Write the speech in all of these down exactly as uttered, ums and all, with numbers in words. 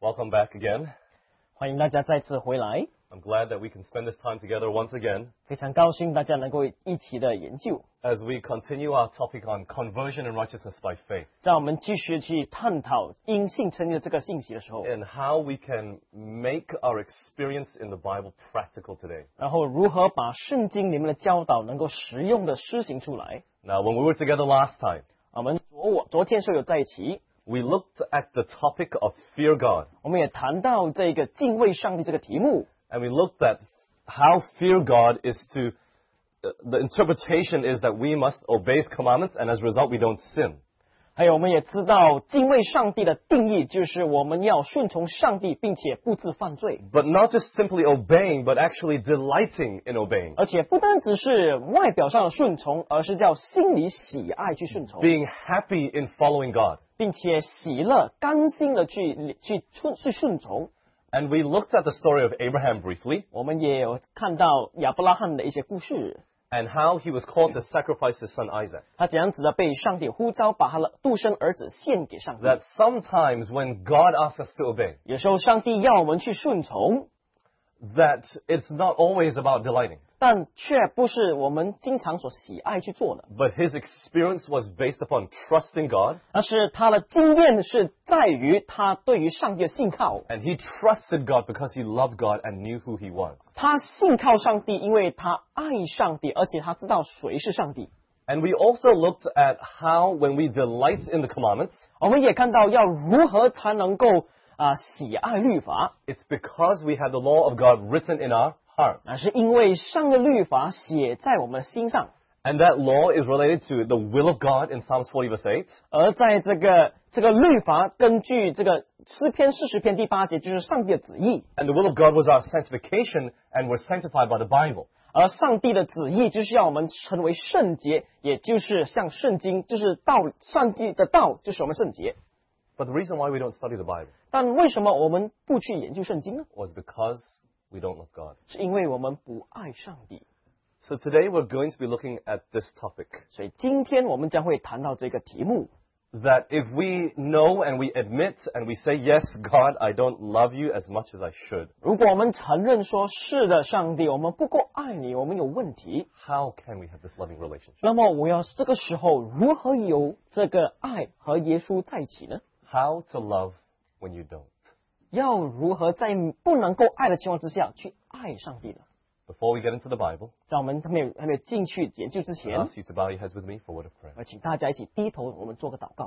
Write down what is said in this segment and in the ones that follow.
Welcome back again. 欢迎大家再次回来。 I'm glad that we can spend this time together once again 非常高兴大家能够一起的研究， as we continue our topic on conversion and righteousness by faith 在我们继续去探讨因信称义的这个信息的时候， and how we can make our experience in the Bible practical today. 然后如何把圣经里面的教导能够实用的施行出来。 Now, when we were together last time, 我们昨我昨天是有在一起， we looked at the topic of fear God, 我们也谈到这个敬畏上帝这个题目， and we looked at how fear God is to, uh, the interpretation is that we must obey His commandments, and as a result, we don't sin. 还有我们也知道敬畏上帝的定义就是我们要顺从上帝，并且不自犯罪， But not just simply obeying, but actually delighting in obeying. 而且不单只是外表上的顺从，而是叫心里喜爱去顺从， Being happy in following God. 并且喜乐、甘心的去去顺去顺从。 And we looked at the story of Abraham briefly 我们也有看到亚伯拉罕的一些故事， and how he was called to sacrifice his son Isaac. 他怎样子的被上帝呼召，把他的独生儿子献给上帝。 That sometimes when God asks us to obey, 有时候上帝要我们去顺从， that it's not always about delighting. 但却不是我们经常所喜爱去做的。 But his experience was based upon trusting God, 但是他的经验是在于他对于上帝的信靠， and he trusted God because he loved God and knew who he was. 他信靠上帝，因为他爱上帝，而且他知道谁是上帝。 And we also looked at how when we delight in the commandments, 我们也看到要如何才能够啊、呃喜爱律法， it's because we have the law of God written in our heart. 那是因为上帝律法写在我们的心上。 And that law is related to the will of God in Psalms forty verse eight. 而在这个这个律法，根据这个诗篇四十篇第八节，就是上帝的旨意。 And the will of God was our sanctification, and we're sanctified by the Bible. 而上帝的旨意就是要我们成为圣洁，也就是像圣经，就是道，上帝的道就是我们圣洁。 But the reason why we don't study the Bible 但为什么我们不去研究圣经呢？ was because we don't love God. 是因为我们不爱上帝。 So today we're going to be looking at this topic. 所以今天我们将会谈到这个题目。 That if we know and we admit and we say, yes, God, I don't love you as much as I should, 如果我们承认说是的，上帝，我们不够爱你，我们有问题， how can we have this loving relationship? 那么我要这个时候如何有这个爱和耶稣在一起呢？ How to love when you don't? 要如何在不能够爱的情况之下去爱上帝呢？ Before we get into the Bible, 在我们还没有还没有进去研究之 I 前， ask you to bow your heads with me for a word of prayer. 我请大家一起低头，我们做个祷告。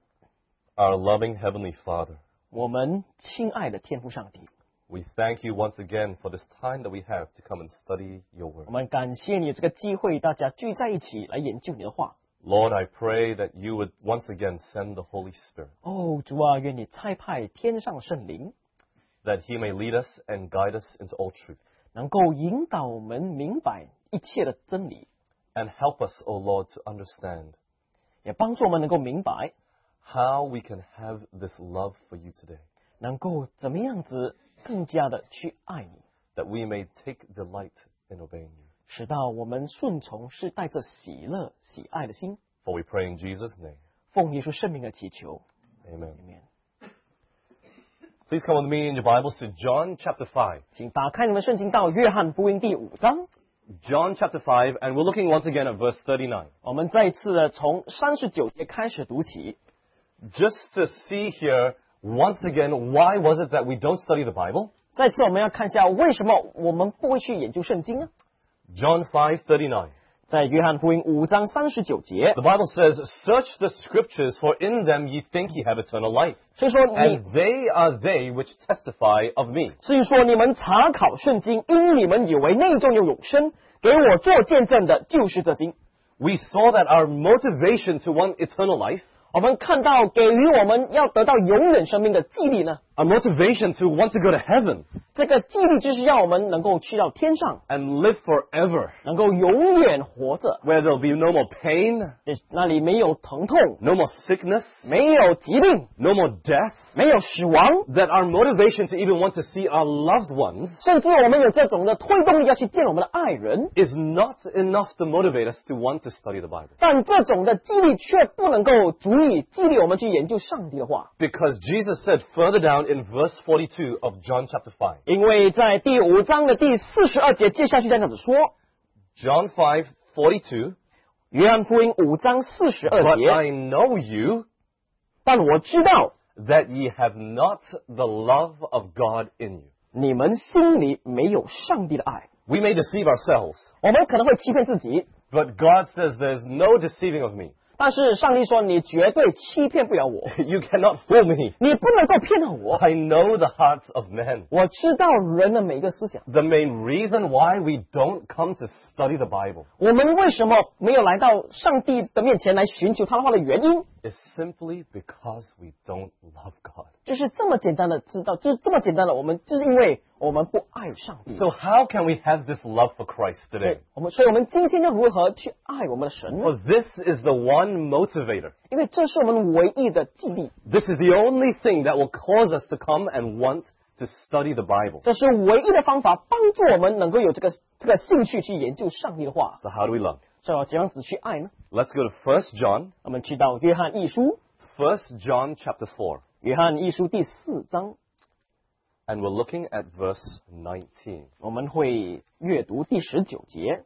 Our loving Heavenly Father, 我们亲爱的天父上帝， we thank you once again for this time that we have to come and study your 我 word. 们感谢你有这个机会，大家聚在一起来研究你的话。 Lord, I pray that you would once again send the Holy Spirit, 哦，主啊，愿你差派天上的圣灵， that he may lead us and guide us into all truth, 能够引导我们明白一切的真理， and help us, O Lord, to understand 也帮助我们能够明白， how we can have this love for you today, 能够怎么样子更加的去爱你， that we may take delight in obeying you. 使到我们顺从是带着喜乐、喜爱的心。 For we pray in Jesus' name. 奉耶稣圣名的祈求 Amen. ，Amen。 Please come with me in your Bibles to John chapter five. 请打开你们圣经到约翰福音第五章， John chapter five, and we're looking once again at verse thirty-nine. 我们再一次的从三十九节开始读起， Just to see here, once again, why was it that we don't study the Bible? 再次我们要看一下为什么我们不会去研究圣经呢？ John five thirty-nine. 在约翰福音五章三十九节， The Bible says, search the scriptures, for in them ye think ye have eternal life. 所以说你 And they are they which testify of me. 所以说你们查考圣经，因你们以为内中有永生，给我做见证的就是这经。 We saw that our motivation to want eternal life, 我们看到给予我们要得到永远生命的激励呢， our motivation to want to go to heaven 这个激励就是让我们能够去到天上， and live forever, 能够永远活着， where there'll be no more pain, 那里没有疼痛， no more sickness, 没有疾病， no more death, 没有死亡， that our motivation to even want to see our loved ones 甚至我们有这种的推动力要去见我们的爱人， is not enough to motivate us to want to study the Bible. 但这种的激励却不能够足励激励我们去研究上帝的话。 Because Jesus said further down in verse forty-two of John chapter five. 因为在第五章的第四十二节，接下去这样子说， John five forty-two. 约翰福音五章四十二 But 节， I know you, 但我知道 that ye have not the love of God in you. 你们心里没有上帝的爱。 We may deceive ourselves, 我们可能会欺骗自己， but God says there's no deceiving of me. 但是上帝说你绝对欺骗不了我， You cannot fool me. 你不能够骗到我。 I know the hearts of men. 我知道人的每一个思想。 The main reason why we don't come to study the Bible 我们为什么没有来到上帝的面前来寻求他的话的原因， is simply because we don't love God. 就是这么简单的知道，就是这么简单的，我们就是因为我们不爱上帝。 So how can we have this love for Christ 对 today? 我们，所以我们今天要如何去爱我们的神呢？ Well, this is the one motivator. 因为这是我们唯一的激励， This is the only thing that will cause us to come and want to study the Bible. 这是唯一的方法，帮助我们能够有这个这个兴趣去研究上帝的话。 So how do we love? 所以我怎样子去爱呢？ Let's go to First John. 我们去到约翰一书， First John chapter four. 约翰一书第四章， And we're looking at verse nineteen. 我们会阅读第十九节。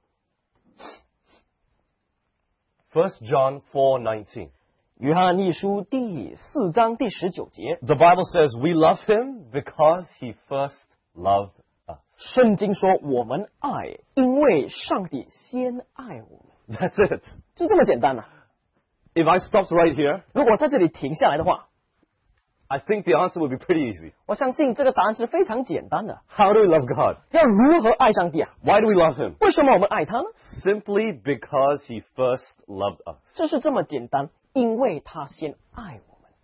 First John four nineteen. 约翰一书第四章第十九节， The Bible says we love him because he first loved us. 圣经说我们爱，因为上帝先爱我们， That's it. 就这么简单呐、 If I stopped right here, 如果在这里停下来的话， I think the answer would be pretty easy. 我相信这个答案是非常简单的。 How do we love God? 要如何爱上帝啊？ Why do we love him? 为什么我们爱他呢？ Simply because he first loved us. 这是这么简单，因为他先爱我们。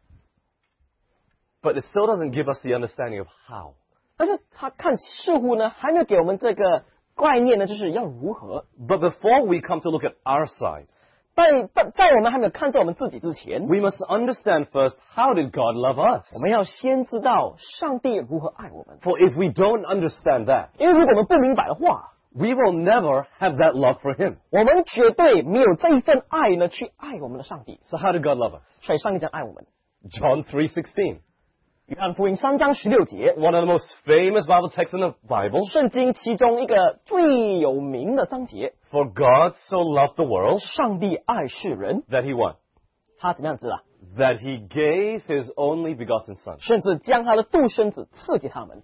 But it still doesn't give us the understanding of how. 但是他看似乎呢，还没有给我们这个概念呢，就是要如何。 But before we come to look at our side, 在在在我们还没有看见我们自己之前， we must understand first, how did God love us? 我们要先知道上帝如何爱我们。 For if we don't understand that, 因为如果我们不明白的话， we will never have that love for him. 我们绝对没有这一份爱呢，去爱我们的上帝。 So how did God love us? 所以上帝这样爱我们。 John three sixteen. 约翰福音三章十六节， One of the most famous Bible texts in the Bible. 圣经其中一个最有名的章节， For God so loved the world 上帝爱世人， that he what? 他怎么样子啊？ That he gave his only begotten son. 甚至将他的独生子赐给他们。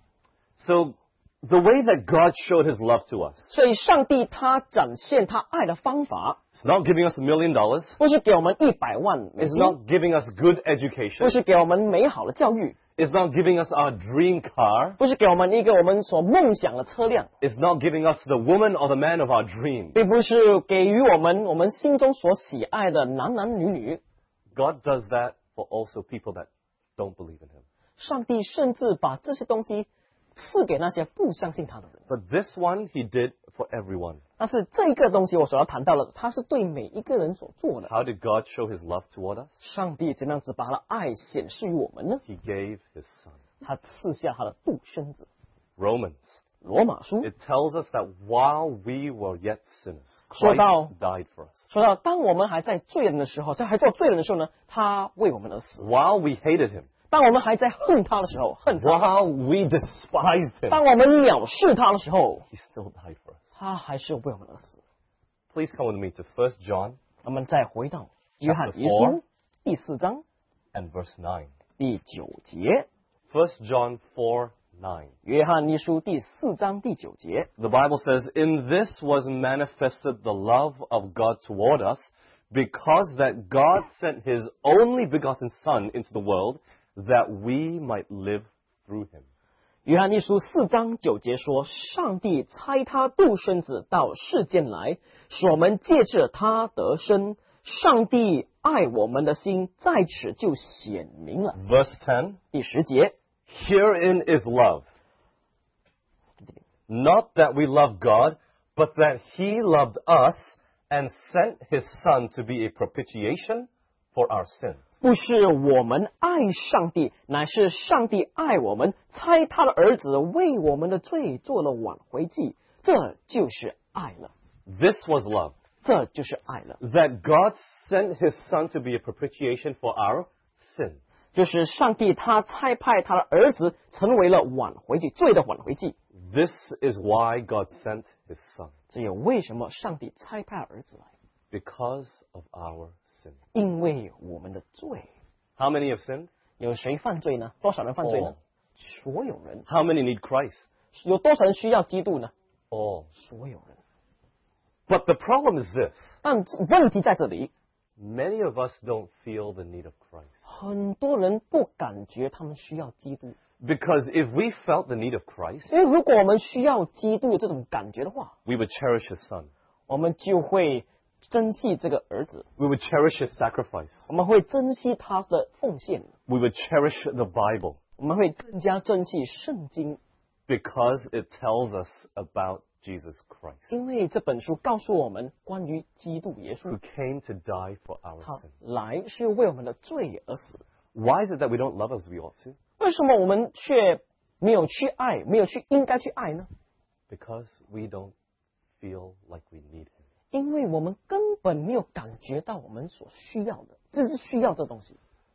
So the way that God showed his love to us 所以上帝他展现他爱的方法， is not giving us a million dollars. 不是给我们一百万美 It's 金， not giving us good 不 education. 是给我们美好的教育， It's not giving us our dream car. 不是给我们一个我们所梦想的车辆， It's not giving us the woman or the man of our dream. 并不是给予我们我们心中所喜爱的男男女女。 God does that for also people that don't believe in him. 上帝甚至把这些东西赐给那些不相信他的人。 But this one he did for everyone. 但是这个东西我所要谈到的，它是对每一个人所做的。 How did God show his love toward us? 上帝怎么样子把他的爱显示于我们呢？ He gave his son. 他赐下他的独生子。 Romans. 罗马书 It tells us that while we were yet sinners, 说到 Christ died for us. 说到，当我们还在罪人的时候，在还做罪人的时候呢，他为我们而死； While we hated him, 当我们还在恨他的时候，恨他； while we despised him, 当我们藐视他的时候， he still died for us. 他还是为我们而死。 Please come with me to First John 我们再回到约翰一 Chapter 书第四章 and verse nine. 第九节， First John four nine. 约翰一书第四章第九节， The Bible says, In this was manifested the love of God toward us, because that God sent his only begotten Son into the world, that we might live through him. 约翰一书四章九节说：“上帝差他独生子到世间来，使我们借着他得生。上帝爱我们的心在此就显明了。 Verse ten. ” 第十节， Herein is love. Not that we love God, but that he loved us and sent his Son to be a propitiation for our sins. 不是我们爱上帝，乃是上帝爱我们，差他的儿子为我们的罪做了挽回祭，这就是爱了。 This was love. 这就是爱了， That God sent his son to be a propitiation for our sins. 就是上帝他差派他的儿子成为了挽回祭，罪的挽回祭。 This is why God sent his son. 这也为什么上帝差派儿子来， Because of our sin. 因为我们的罪。 How many have sinned? 有谁犯罪呢？多少人犯罪呢 All. 所有人。 How many need Christ? 有多少人需要基督呢？ All. 所有人。 But the problem is this. 但问题在这里， Many of us don't feel the need of Christ. 很多人不感觉他们需要基督， Because if we felt the need of Christ, 因为如果我们需要基督的这种感觉的话， we would cherish his son. 我们就会珍惜这个儿子， We would cherish his sacrifice. 我们会珍惜他的奉献， We would cherish the Bible 我们会更加珍惜圣经， because it tells us about Jesus Christ, 因为这本书告诉我们关于基督耶 who 稣， came to die for our 他 sin. 来是为我们的罪而死。 Why is it that we don't love as we ought to? 为什么我们却没有去爱，没有去应该去爱呢？ Because we don't feel like we need him. 因为我们根本没有感觉到我们所需要的，就是需要这东西。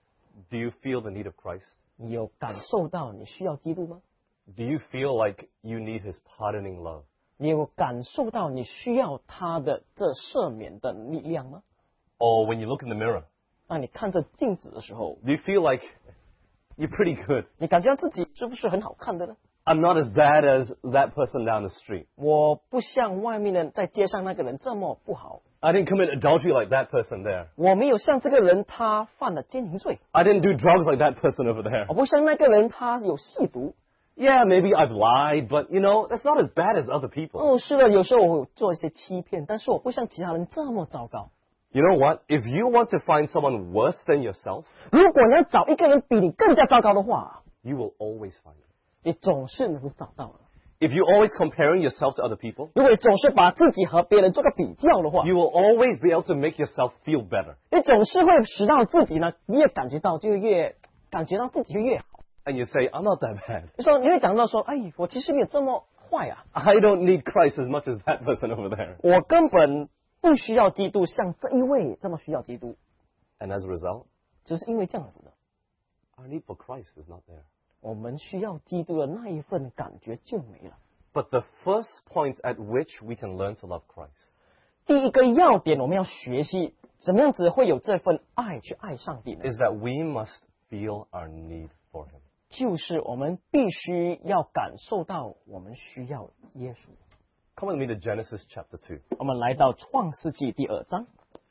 Do you feel the need of Christ? 你有感受到你需要基督吗？ Do you feel like you need his pardoning love? 你有感受到你需要他的这赦免的力量吗？ Or when you look in the mirror, 那你看着镜子的时候， do you feel like you're pretty good? 你感觉到自己是不是很好看的呢？ I'm not as bad as that person down the street. 我不像外面的在街上那个人这么不好， I didn't commit adultery like that person there. 我没有像这个人他犯了奸淫罪， I didn't do drugs like that person over there. 我不像那个人他有吸毒。 Yeah, maybe I've lied, but you know, that's not as bad as other people. 哦，是的，有时候我会做一些欺骗，但是我不像其他人这么糟糕。 You know what? If you want to find someone worse than yourself, 如果你要找一个人比你更加糟糕的话， you will always find it. 你总是能够找到的。 If you're always comparing yourself to other people, 如果你总是把自己和别人做个比较的话， you will always be able to make yourself feel better. 你总是会使到自己呢，越感觉到就越感觉到自己就越好。 And you say, I'm not that bad. 就说你会讲到说，哎，我其实没有这么坏啊， I don't need Christ as much as that person over there. 我根本不需要基督，像这一位这么需要基督， And as a result, 只是因为这样子的， our need for Christ is not there. 我们需要基督的那一份感觉就没了。 But the first point at which we can learn to love Christ 第一个要点，我们要学习怎么样子会有这份爱去爱上帝呢？ is that we must feel our need for him. 就是我们必须要感受到我们需要耶稣。 Come with me to Genesis chapter two. 我们来到创世纪第二章，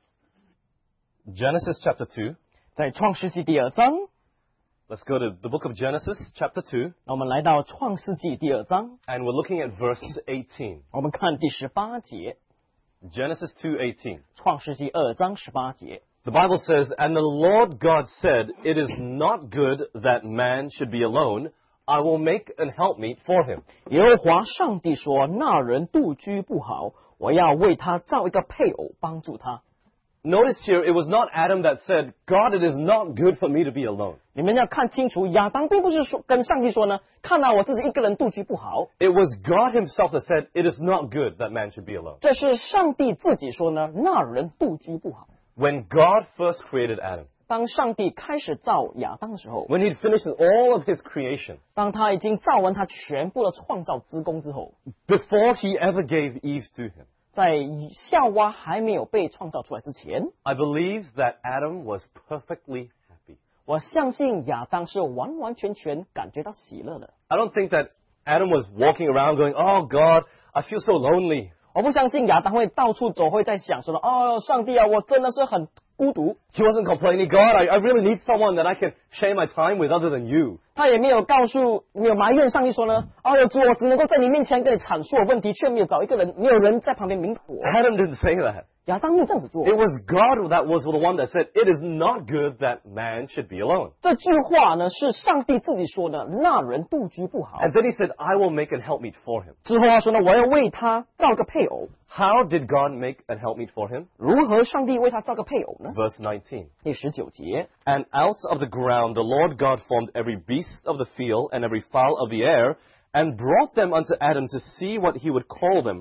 Genesis chapter two. 在创世纪第二章， Let's go to the book of Genesis chapter two. 那我们来到创世纪第二章， And we're looking at verse eighteen. 我们看第十八节， Genesis two eighteen. 创世纪二章十八节。 The Bible says, And the Lord God said, It is not good that man should be alone. I will make an helpmeet for him. 耶和华上帝说：“那人独居不好，我要为他造一个配偶，帮助他。” Notice here, it was not Adam that said, God, it is not good for me to be alone. 你们要看清楚，亚当并不是说跟上帝说呢，看到我自己一个人独居不好， It was God himself that said, It is not good that man should be alone. 这是上帝自己说呢，那人独居不好。 When God first created Adam, 当上帝开始造亚当的时候， when he'd finished all of his creation, 当他已经造完他全部的创造之功之后， before he ever gave Eve to him, 在夏娃还没有被创造出来之前， I believe that Adam was perfectly happy. 我相信亚当是完完全全感觉到喜乐的。 I don't think that Adam was walking around going, Oh God, I feel so lonely. 我不相信亚当会到处走，会在想说哦，上帝啊，我真的是很孤独。 He wasn't complaining, God, I, I really need someone that I can share my time with other than you. 他也没有告诉，没有埋怨上帝说呢，哦哟，主，我只能够在你面前跟你阐述我问题，却没有找一个人，没有人在旁边明火。 Adam didn't say that. 亚当没有这样子做。 It was God that was the one that said, It is not good that man should be alone. 这句话呢是上帝自己说的，那人独居不好。 And then he said, I will make an helpmeet for him. 之后他说呢，我要为他造个配偶。 How did God make an helpmeet for him? 如何上帝为他造个配偶呢？ Verse nineteen. 第十九节， And out of the ground the Lord God formed every beast of the field and every fowl of the air, and brought them unto Adam to see what he would call them.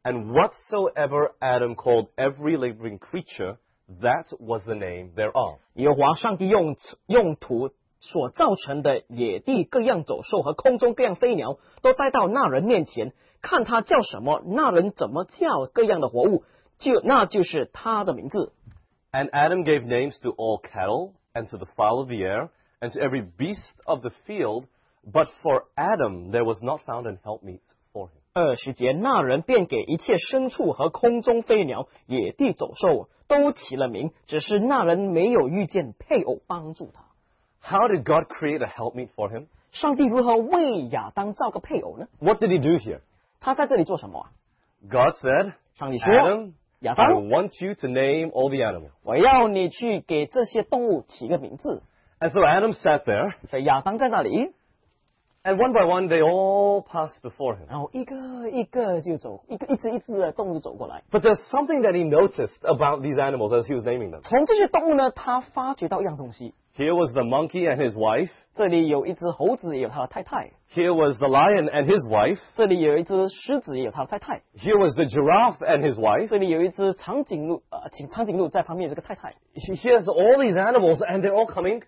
And whatsoever Adam called every living creature, that was the name thereof. 耶和华上帝用用土所造成的野地各样走兽和空中各样飞鸟，都带到那人面前，看他叫什么，那人怎么叫各样的活物，就那就是他的名字。 And Adam gave names to all cattle, and to the fowl of the air, and to every beast of the field. But for Adam there was not found an helpmeet for him. 二十节，那人便给一切牲畜和空中飞鸟、野地走兽都起了名，只是那人没有遇见配偶帮助他。 How did God create a helpmeet for him? 上帝如何为亚当造个配偶呢？ What did he do here? 他在这里做什么啊？ God said, 上帝说 Adam, 亚 I 当， want you to name all the animals. 我要你去给这些动物起个名字。 And so Adam sat there, 所以亚当在那里， and one by one they all passed before him. 然后一个一个就走，一个一只一只的动物就走过来。 But there's something that he noticed about these animals as he was naming them. 从这些动物呢，他发觉到一样东西。 Here was the monkey and his wife. 这里有一只猴子，也有他的太太； Here was the lion and his wife. 这里有一只狮子，也有他的太太； Here was the giraffe and his wife. 这里有一只长颈鹿，呃，请长颈鹿在旁边有这个太太。 Here's all these animals, and they're all coming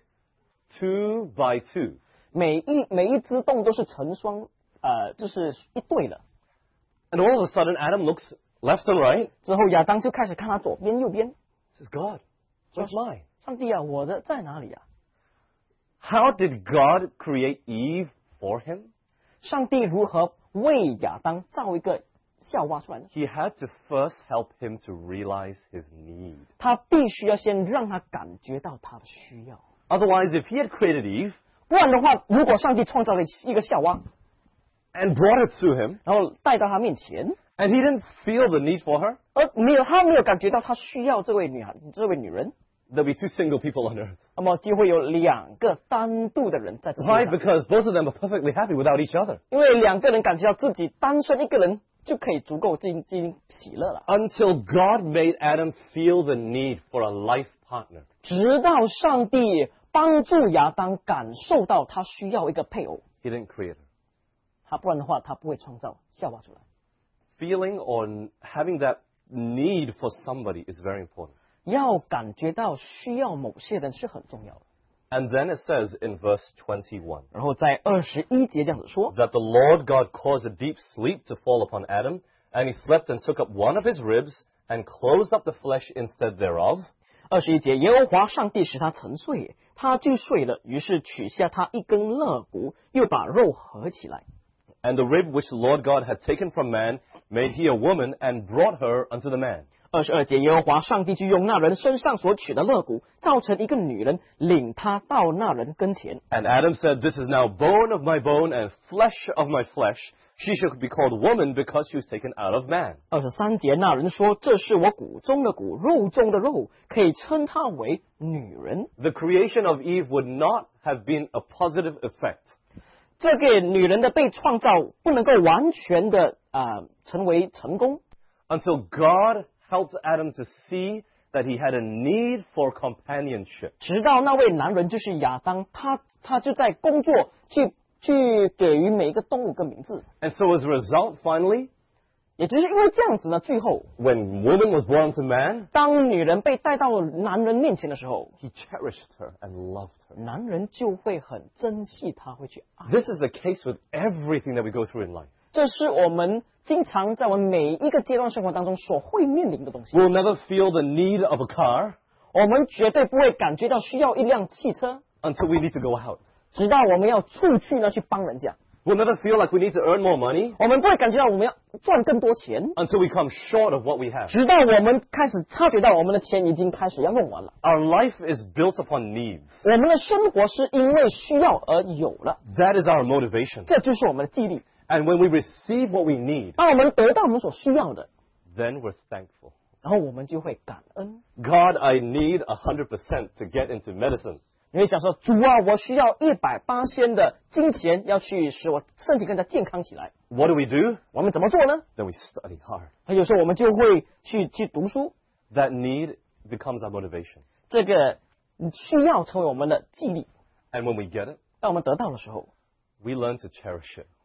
two by two. 每一每一只动物都是成双，呃，就是一对的。 And all of a sudden, Adam looks left and right. 之后亚当就开始看他左边、右边。 Says, God, where's mine? 上帝啊，我的在哪里啊？ How did God create Eve for him? 上帝如何为亚当造一个夏娃出来呢？ He had to first help him to realize his need. 他必须要先让他感觉到他的需要， Otherwise, if he had created Eve 不然的话，如果上帝创造了一个夏娃， and brought it to him, 然后带到他面前， and he didn't feel the need for her, 而没有他没有感觉到他需要这位女孩，这位女人， there'll be two single people on earth. 那么就会有两个单独的人在这 Why? 里， Because both of them are perfectly happy without each other. 因为两个人感觉到自己单身一个人就可以足够进进喜乐了。 Until God made Adam feel the need for a life partner. 直到上帝帮助亚当感受到他需要一个配偶， He didn't create her. 他不然的话他不会创造夏娃出来。 Feeling or having that need for somebody is very important. 要感觉到需要某些人是很重要的。 And then it says in verse twenty-one 然后在二十一节这样子说， that the Lord God caused a deep sleep to fall upon Adam, and he slept and took up one of his ribs and closed up the flesh instead thereof. 二十一节，耶和华上帝使他沉睡，他就睡了，于是取下他一根肋骨，又把肉合起来。 And the rib which the Lord God had taken from man made he a woman and brought her unto the man. 二十二节，耶和华上帝就用那人身上所取的肋骨，造成一个女人，领他到那人跟前。 And Adam said, This is now bone of my bone and flesh of my flesh. She shall be called woman because she was taken out of man. 二十三节，那人说：“这是我骨中的骨，肉中的肉，可以称她为女人。 The creation of Eve would not have been a positive effect ” 这个女人的被创造不能够完全的啊、呃、成为成功， until God helped Adam to see that he had a need for companionship. 直到那位男人就是亚当，他他就在工作去去给予每一个动物个名字。 And so as a result, finally, 也就是因为这样子呢，最后 when woman was born to man, 当女人被带到男人面前的时候， he cherished her and loved her. 男人就会很珍惜她，会去爱。 This is the case with everything that we go through in life. 这是我们经常在我们每一个阶段生活当中所会面临的东西。 We'll never feel the need of a car 我们绝对不会感觉到需要一辆汽车， until we need to go out. 直到我们要出去呢去帮人家。 We'll never feel like we need to earn more money 我们不会感觉到我们要赚更多钱， until we come short of what we have. 直到我们开始察觉到我们的钱已经开始要用完了。 Our life is built upon needs. 我们的生活是因为需要而有了， That is our motivation. 这就是我们的纪律。 And when we receive what we need, 当我们得到我们所需要的， then we're thankful. 然后我们就会感恩。 God, I need one hundred percent to get into medicine. 你会想说，主啊，我需要一百八千的金钱，要去使我身体更加健康起来。 What do we do? 我们怎么做呢？ Then we study hard. 有时候我们就会去去读书， That need becomes our motivation. 这个需要成为我们的纪律。 And when we get it, 当我们得到的时候， we learn to cherish it.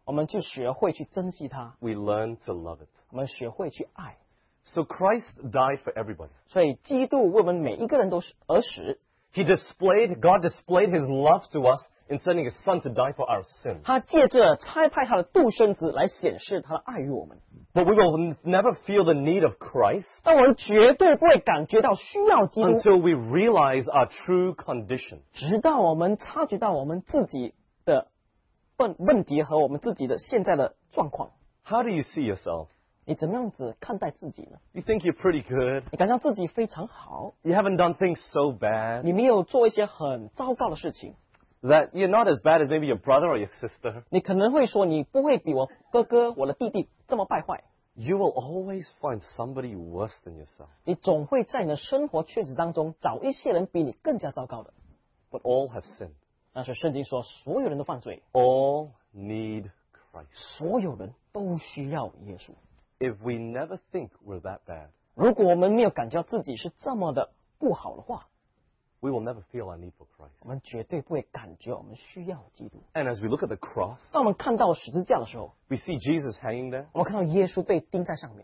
我们就学会去珍惜它， We learn to love it. 我们学会去爱。 So Christ died for everybody. 所以基督为我们每一个人都是而死， He displayed, God displayed His love to us in sending His Son to die for our sins. 他借着差派他的独生子来显示他的爱于我们。 But we will n- never feel the need of Christ 但我们绝对不会感觉到需要基督， until we realize our true condition. 直到我们察觉到我们自己的问问题和我们自己的现在的状况。 How do you see yourself? 你怎么样子看待自己呢？ You think you're pretty good. 你感觉到自己非常好， You haven't done things so bad 你没有做一些很糟糕的事情， that you're not as bad as maybe your brother or your sister. 你可能会说你不会比我哥哥、我的弟弟这么败坏。 You will always find somebody worse than yourself. 你总会在你的生活圈子当中找一些人比你更加糟糕的。 But all have sinned. 但是圣经说，所有人都犯罪， All need Christ. 所有人都需要耶稣。 If we never think we're that bad, 如果我们没有感觉到自己是这么的不好的话， we will never feel our need for Christ. 我们绝对不会感觉我们需要基督。 And as we look at the cross, 当我们看到十字架的时候， we see Jesus hanging there. 我们看到耶稣被钉在上面，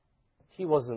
He wasn't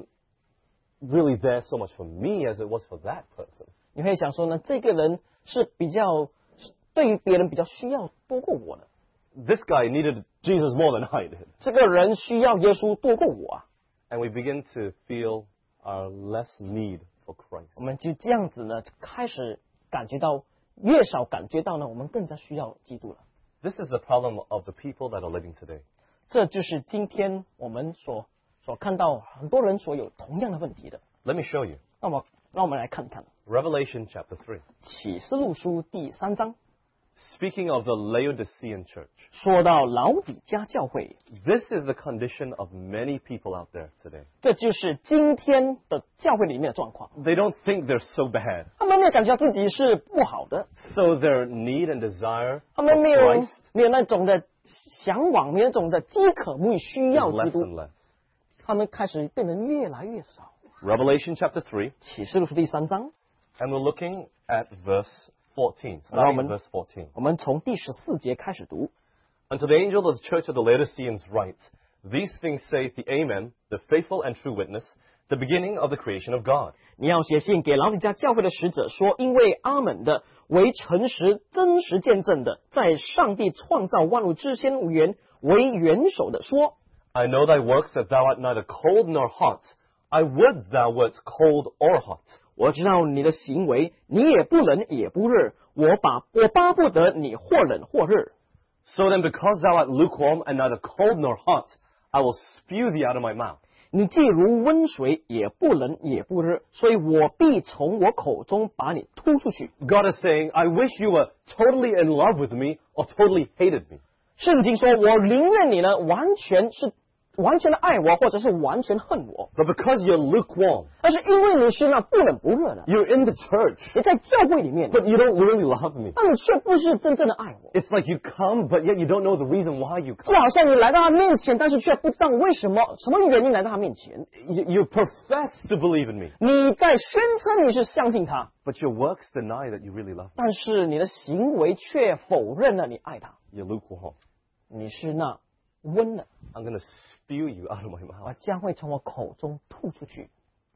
really there so much for me as it was for that person. 你会想说呢，这个人是比较对于别人比较需要多过我的， This guy needed Jesus more than I did. 这个人需要耶稣多过我啊。 And we begin to feel our less need for Christ. 我们就这样子呢，开始感觉到越少感觉到呢，我们更加需要基督了。 This is the problem of the people that are living today. 这就是今天我们所所看到很多人所有同样的问题的。 Let me show you. 那么，让我们来看看 Revelation chapter three. 启示录书第三章， Speaking of the Laodicean church, 说到老底嘉教会， this is the condition of many people out there today. 这就是今天的教会里面的状况。 They don't think they're so bad. 他们没有感觉到自己是不好的， So their need and desire 他 for 们没有 Christ 没有那种的向往，没有那种的饥渴慕需 is 要基 less 督， and less. 他们开始变得越来越少。 Revelation chapter three, 启示录书第三章， and we're looking at verse fourteen. Roman. Starting at verse fourteen. 我们从第十四节开始读。 Unto the angel of the church of the Laodiceans write, These things saith the Amen, the faithful and true witness, the beginning of the creation of God. 你要写信给老底嘉教会的使者说，因为阿门的为诚实真实见证的，在上帝创造万物之先无源为元首的说， I know thy works, that thou art neither cold nor hot. I would thou wert cold or hot. 我知道你的行为，你也不冷也不热，我把我巴不得你或冷或热。 So then, because thou art lukewarm and neither cold nor hot, I will spew thee out of my mouth. 你既如温水，也不冷也不热，所以我必从我口中把你吐出去。 God is saying, I wish you were totally in love with me or totally hated me. 圣经说，我宁愿你呢完全是完全的爱我，或者是完全恨我。 But because you're lukewarm, 但是因为你是那不冷不热的， you're in the church, 你在教会里面， but you don't really love me. 但你却不是真正的爱我。 It's like you come, but yet you don't know the reason why you 就 come. 好像你来到他面前，但是却不知道为什么什么原因来到他面前。 You, you profess to believe in me, 你在宣称你是相信他， but your works deny that you really love me. 但是你的行为却否认了你爱他。 You're lukewarm. 你是那温的， I'm going to spew you out of my 我 mouth. 将会从我口中吐出去。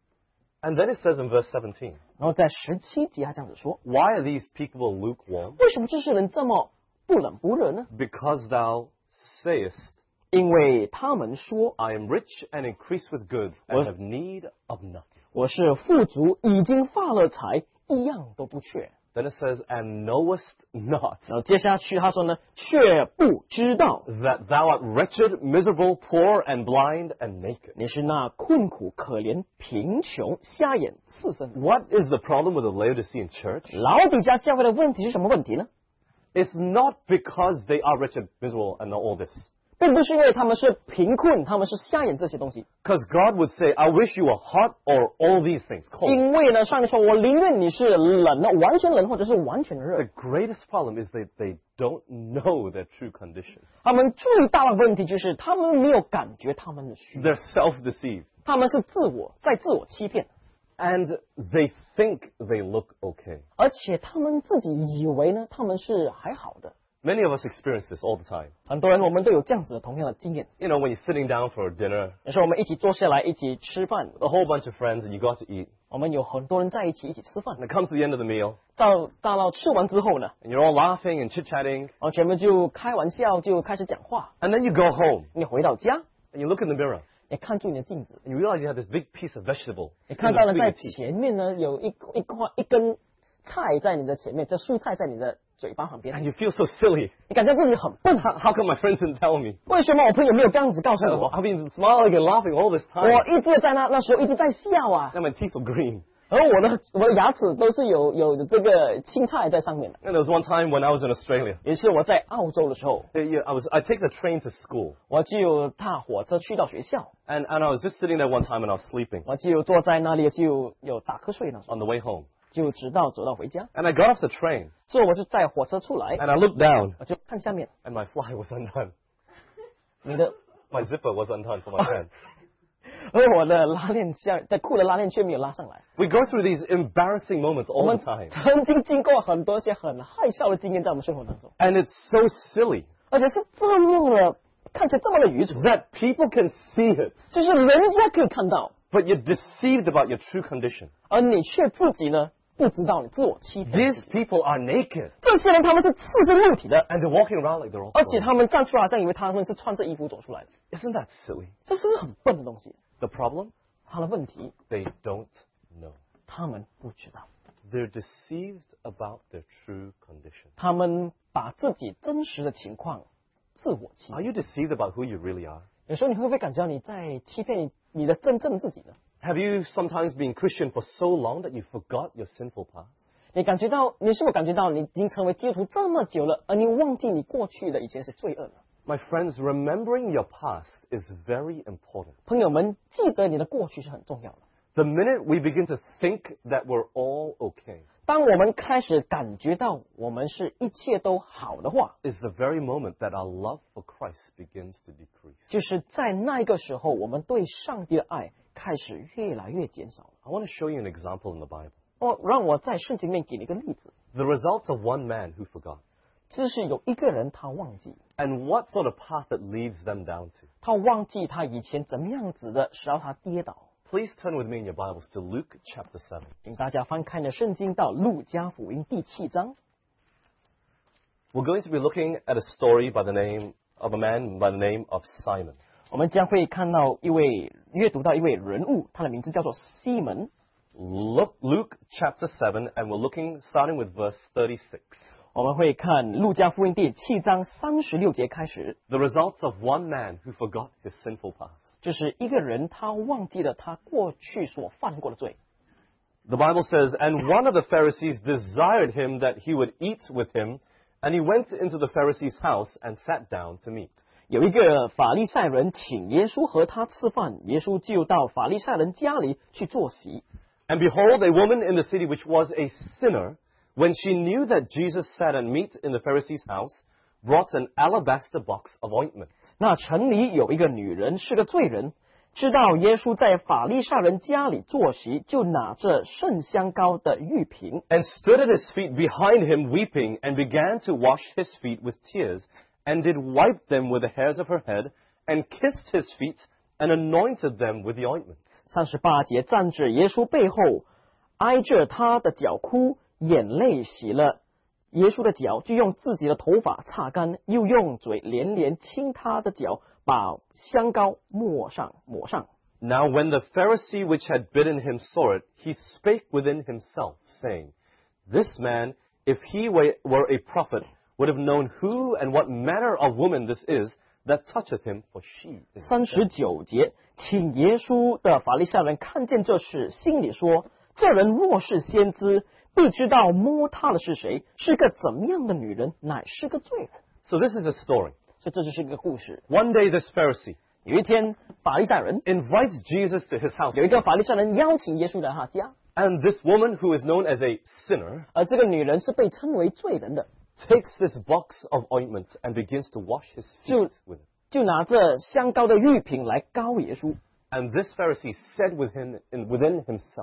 And then it says in verse seventeen, 然后在十七节他这样子说： Why are these people lukewarm? 为什么这些人这么不冷不热呢？ Because thou sayest, 因为他们说 I am rich and increase with goods and have need of nothing. 我是富足，已经发了财，一样都不缺。 Then it says, And knowest not 然后接下去他说呢，却不知道 that thou art wretched, miserable, poor, and blind, and naked. 你是那困苦、可怜、贫穷、瞎眼、刺身。 What is the problem with the Laodicean church? 老底嘉教会的问题是什么问题呢？ It's not because they are wretched, miserable, and all this. 并不是因为他们是贫困，他们是瞎眼这些东西。 Because God would say, I wish you were hot or all these things, cold. 因为呢，上帝说，我宁愿你是冷的，完全冷，或者是完全热 The。greatest problem is that they don't know their true condition. 他们最大的问题就是他们没有感觉他们的需要， They're self-deceived. 他们是自我在自我欺骗， And they think they look okay. 而且他们自己以为呢，他们是还好的。 Many of us experience this all the time. 很多人我们都有这样子的同样的经验。 You know, when you're sitting down for dinner, 有时候我们一起坐下来一起吃饭， a whole bunch of friends, and you got to eat. 我们有很多人在一起一起吃饭 And。it comes to the end of the meal, 到到了吃完之后呢， and you're all laughing and chit-chatting. 啊，全部就开玩笑，就开始讲话。 And then you go home, 你回到家， and you look in the mirror, 你看住你的镜子， and you realize you have this big piece of vegetable 你 in 看到了 between 在 your teeth. 前面呢有一一块一根菜在你的前面，这蔬菜在你的嘴巴旁边 And，you feel so silly. 你感觉自己很笨。 How, how come my friends didn't tell me? 为什么我朋友没有这样子告诉 I've 我？ been smiling and laughing all this time. 我一直在那那时候一直在笑啊， And my teeth are green. 而我的我的牙齿都是有有这个青菜在上面的。 And there was one time when I was in Australia. 也是我在澳洲的时候， Uh, yeah, I was I take the train to school, 我就踏火车去到学校， and and I was just sitting there one time and I was sleeping 我就坐在那里就有打瞌睡呢， on the way home. 就直到走到回家。 And I got off the train 所以我就在火车出来， and I looked down 我就看下面， and my fly was undone. 你的 My zipper was undone for my pants. 而我的拉链下在裤的拉链却没有拉上来。 We go through these embarrassing moments 我 all 们 the time, 曾经经过很多些很害臊的经验在我们生活当中， and it's so silly 而且是这么的看起来这么的愚蠢， that people can see it, 就是人家可以看到， but you're deceived about your true condition. 而你却自己呢不知道，你自我欺骗。 These people are naked 这些人他们是赤身露体的， and they're walking around like they're all 而且 clothed. 他们站出来好像以为他们是穿着衣服走出来的， Isn't that silly? 这是不是很笨的东西？ The problem? 他的问题， They don't know. 他们不知道， They're deceived about their true condition. 他们把自己真实的情况自我欺 Are 骗。 you deceived about who you really are? 有时候你会不会感觉到你在欺骗你你的真正的自己呢？ Have you sometimes been Christian for so long that you forgot your sinful past? 你感觉到，你是否感觉到你已经成为基督徒这么久了，而你忘记你过去的以前是罪恶呢？ My friends, remembering your past is very important. 朋友们，记得你的过去是很重要的。 The minute we begin to think that we're all okay 当我们开始感觉到我们是一切都好的话， is the very moment that our love for Christ begins to decrease. 就是在那一个时候，我们对上帝的爱开始越来越减少了。 I want to show you an example in the Bible. 哦，让我在圣经里面给你一个例子， The results of one man who forgot. 就是有一个人他忘记， And what sort of path it leads them down to. 他忘记他以前怎么样子的，使到他跌倒。 Please turn with me in your Bibles to Luke chapter seven. 请大家翻开你的圣经到路加福音第七章。 We're going to be looking at a story by the name of a man by the name of Simon. 我们将会看到一位阅读到一位人物，他的名字叫做西门。 Look, Luke chapter seven, and we're looking starting with verse thirty-six. 我们会看路加福音第七章三十六节开始， The results of one man who forgot his sinful past. 就是一个人他忘记了他过去所犯过的罪。 The Bible says, and one of the Pharisees desired him that he would eat with him, and he went into the Pharisee's house and sat down to meat. 有一个法利赛人请耶稣和他吃饭，耶稣就到法利赛人家里去坐席。 And behold, a woman in the city which was a sinner, when she knew that Jesus sat at meat in the Pharisee's house, brought an alabaster box of ointment. 那城里有一个女人是个罪人，知道耶稣在法利赛人家里坐席，就拿着圣香膏的玉瓶， And stood at his feet behind him weeping, and began to wash his feet with tears, and did wipe them with the hairs of her head, and kissed his feet, and anointed them with the ointment. 三十八节站至耶稣背后，挨着他的脚哭，眼泪洗了耶稣的脚，就用自己的头发擦干，又用嘴连连亲他的脚，把香膏抹上抹上。 Now when the Pharisee which had bidden him saw it, he spake within himself, saying, This man, if he were were a prophet, would have known who and what manner of woman this is that toucheth him, for she is 三十九节，请耶稣的法利赛人看见这事，心里说：这人若是先知，必知道摸他的是谁，是个怎么样的女人，乃是个罪人。 So this is a story. 所以这就是一个故事。 One day this Pharisee 有一天，法利赛人 invites Jesus to his house. 有一个法利赛人邀请耶稣来他家， And this woman, who is known as a sinner, 而这个女人是被称为罪人的， takes this box of ointment and begins to wash his feet with it. 就拿着香膏的玉瓶来膏耶稣。 And this Pharisee said with him, in, within himself,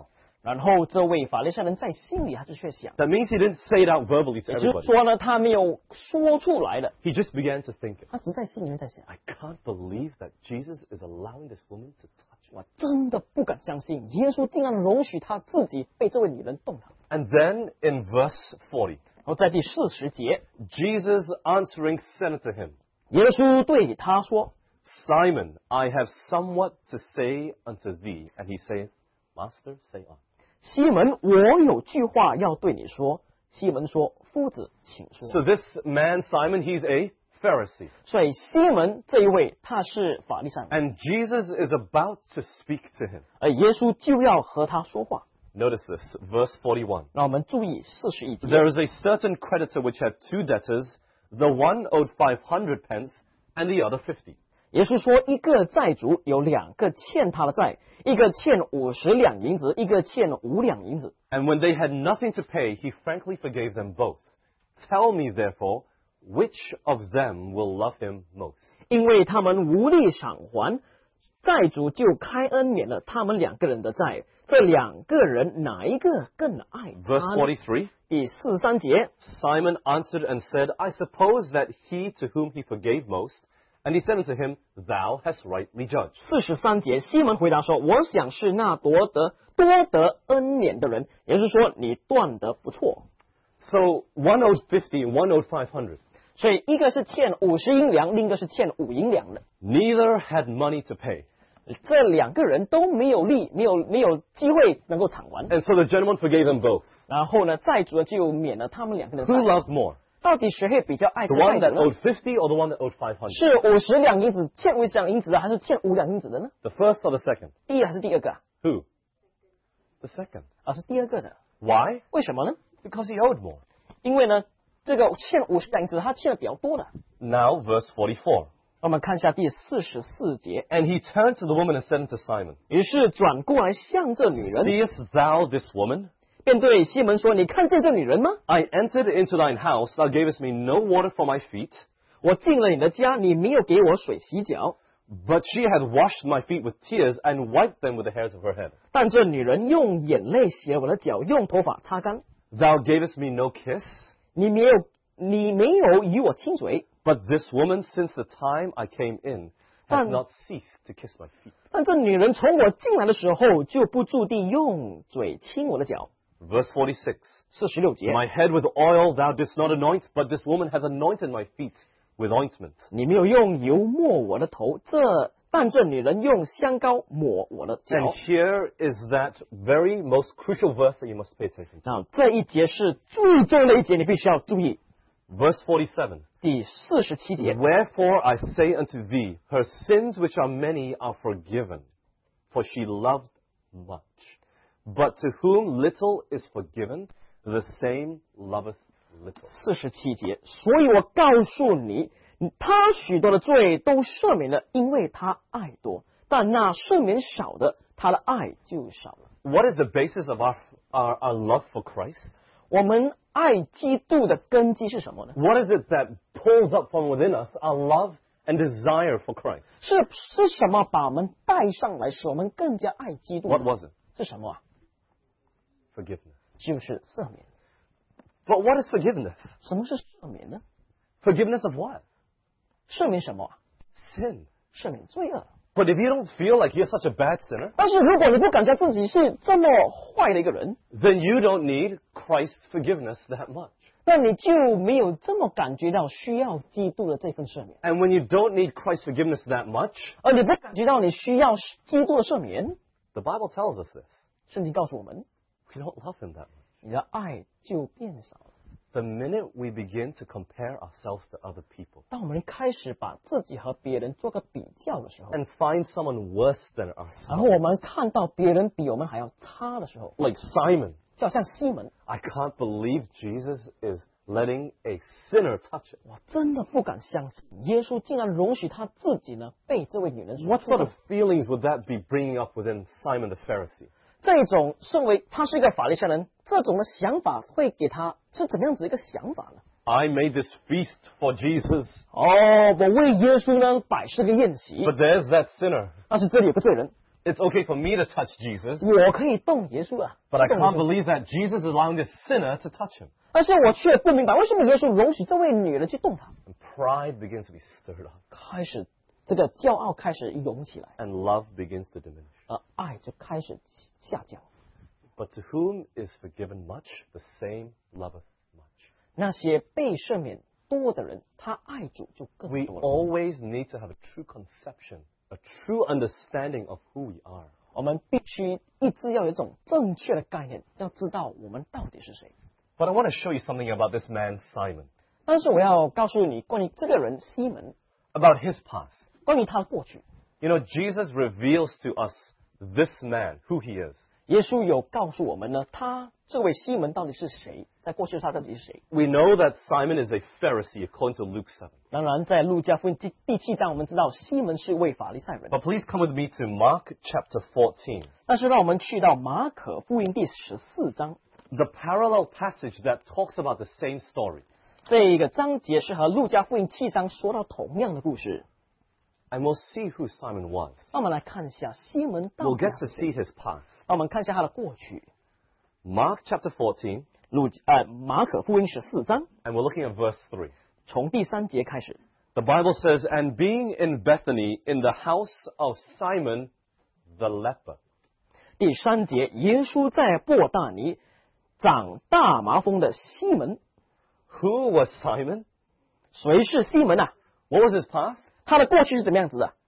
然后这位法利赛人在心里他就却想， That means he didn't say it out verbally to 也就是 everybody. 说呢，他没有说出来的， He just began to think it. 他只在心里面在想， I can't believe that Jesus is allowing this woman to touch me. 我真的不敢相信，耶稣竟然容许他自己被这位女人动摇。 And then in verse forty, 然后在第四十节， Jesus answering said to him, 耶稣对他说 Simon, I have somewhat to say unto thee. And he saith, Master, say on. 西门，我有句话要对你说。西门说：“夫子，请说。” So this man, Simon, he's a Pharisee. 所以西门这一位他是法利赛人， And Jesus is about to speak to him. 而耶稣就要和他说话。 Notice this, verse forty-one. 让我们注意四十一节。 There is a certain creditor which had two debtors. The one owed five hundred pence and the other fifty. 耶稣说，一个债主有两个欠他的债，一个欠五十两银子，一个欠五两银子。 And when they had nothing to pay, he frankly forgave them both. Tell me, therefore, which of them will love him most? 因为他们无力偿还，债主就开恩免了他们两个人的债。这两个人哪一个更爱 Verse 他呢？ forty-three. 第四十三节， Simon answered and said, I suppose that he to whom he forgave most, and he said unto him, Thou hast rightly judged. 四十三节，西门回答说：“我想是那夺得多得恩免的人。”也就是说，你断得不错。 So one owed fifty and one owed five hundred. 所以一个是欠五十银两，另一个是欠五银两的。 Neither had money to pay. 这两个人都没有力，没有没有机会能够偿还。 And so the gentleman forgave them both. 然后呢，债主就免了他们两个人的 Who 债。 loved more? 到底谁会比较爱 The 这 one 债 that 主呢？ owed fifty or the one that owed five hundred? 是五十两银子欠五十两银子的，还是欠五两银子的呢？ The first or the second? 第一个还是第二个啊？ Who? The second. 啊，是第二个的。 Why? 为什么呢？ Because he owed more. 因为呢，这个欠五十两银子，他欠的比较多的。 Now, verse forty-four. 我们看一下第四十四节。 And he turned to the woman and said unto Simon, 于是转过来向这女人， Seest thou this woman? 便对西门说：“你看见这女人吗？ I entered into thine house, thou gavest me no water for my feet, 我进了你的家，你没有给我水洗脚， but she hath washed my feet with tears and wiped them with the hairs of her head. 但这女人用眼泪洗了我的脚，用头发擦干。 Thou gavest me no kiss, 你没有，你没有与我亲嘴， but this woman, since the time I came in, hath But- not ceased to kiss my feet. 但这女人从我进来的时候就不住地用嘴亲我的脚。” Verse forty-six. 四十六节， My head with oil thou didst not anoint, but this woman hath anointed my feet with ointment. 你没有用油抹我的头，这但这女人用香膏抹我的脚 And。here is that very most crucial verse that you must pay attention to. 那这一节是最重要的一节，你必须要注意。 Verse forty-seven. 第四十七节， Wherefore I say unto thee, her sins which are many are forgiven, for she loved much. But to whom little is forgiven, the same loveth little. 四十七节，所以我告诉你，他许多的罪都赦免了，因为他爱多；但那赦免少的，他的爱就少了。 What is the basis of our, our, our love for Christ? 我们爱基督的根基是什么呢？ What is it that pulls up from within us our love and desire for Christ? 是是什么把我们带上来，使我们更加爱基督呢？ What was it? 是什么啊？ Forgiveness. 就是赦免。 But what is forgiveness? 什么是赦免呢？ Forgiveness of what? 赦免什么啊？ Sin. 赦免罪恶。 But if you don't feel like you're such a bad sinner, 但是如果你不感觉自己是这么坏的一个人， then you don't need Christ's forgiveness that much. 那你就没有这么感觉到需要基督的这份赦免， And when you don't need Christ's forgiveness that much, 而你不感觉到你需要基督的赦免， the Bible tells us this. 圣经告诉我们， We don't love him that much. 你的爱就变少了。 The minute we begin to compare ourselves to other people 当我们开始把自己和别人做个比较的时候， and find someone worse than 然后我 ourselves, 们看到别人比我们还要差的时候， like Simon, 就好像西门， I can't believe Jesus is letting a sinner touch it. 我真的不敢相信，耶稣竟然容许他自己呢被这位女人所 What 触 sort 动 of feelings would that be bringing up within Simon the Pharisee? 这种身为他是一个法利赛人，这种的想法会给他是怎么样子一个想法呢？ I made this feast for Jesus, 哦，我为耶稣呢摆设个宴席， but there's that sinner. 但是这里有个罪人， It's okay for me to touch Jesus, 我可以动耶稣啊， but I 去动 can't 耶稣 believe that Jesus is allowing this sinner to touch him. 但是我却不明白，为什么耶稣容许这位女人去动他？ And pride begins to be stirred up, 开始这个骄傲开始涌起来， and love begins to diminish. 而爱就开始下降。 But to whom is forgiven much, the same loveth much. 那些被赦免多的人，他爱主就更 We 多了。 always need to have a true conception, a true understanding of who we are. 我们必须一直要有一种正确的概念，要知道我们到底是谁。 But I want to show you something about this man, Simon, 但是我要告诉你关于这个人西门， about his past. 关于他的过去。 You know, Jesus reveals to us this man, who he is. 耶稣有告诉我们呢，他这位西门到底是谁？在过去他到底是谁？ We know that Simon is a Pharisee, according to Luke seven. 当然，在路加福音第第七章，我们知道西门是位法利赛人。 But please come with me to Mark chapter fourteen, 但是让我们去到马可福音第十四章， the parallel passage that talks about the same story. 这一个章节是和路加福音七章说到同样的故事。 And we'll see who Simon was. 让我们来看一下西门到 We'll 底 get to see his past. 让我们看一下他的过去。 Mark chapter fourteen, 路呃马可福音十四章 and we're looking at verse three. 从第三节开始。 The Bible says, And being in Bethany, in the house of Simon the leper. 第三节，耶稣在伯大尼长大麻风的西门， Who was Simon? 谁是西门啊？ What was his past? 他的过去是怎么样子的？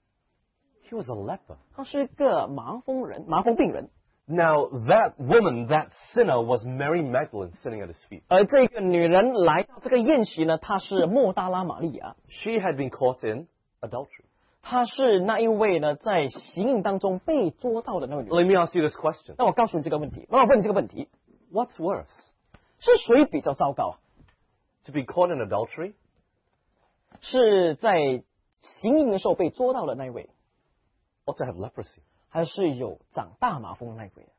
He was a leper. 他是一个麻风人，麻风病人。 Now, that woman, that sinner, was Mary Magdalene sitting at his feet. 而这个女人来到这个宴席呢，她是莫大拉玛利亚， She had been caught in adultery. 她是那一位呢在行淫当中被捉到的那位女人。 Let me ask you this question. 那我告诉你这个问题，那我问你这个问题， What's worse? 是谁比较糟糕啊？ To be caught in adultery 是在行淫的时候被捉到的那一位， or to have leprosy? 还是有长大麻风的那一位？